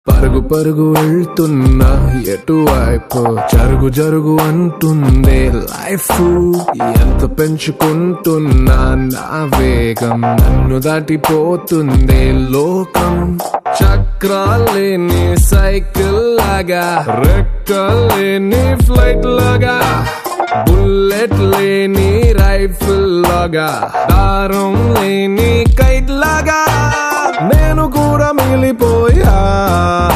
పరుగు పరుగు వెళ్తున్నా ఎటువైపు జరుగు జరుగు అంటుందే లైఫ్. ఎంత పెంచుకుంటున్నా నా వేగం నన్ను దాటిపోతుందే లోకం. చక్రాలేని సైకిల్ లాగా, రెక్కలేని ఫ్లైట్ లాగా, బుల్లెట్ లేని రైఫిల్ లాగా, దారం లేని కైట్ లాగా నేను కూడా మిగిలిపోయా.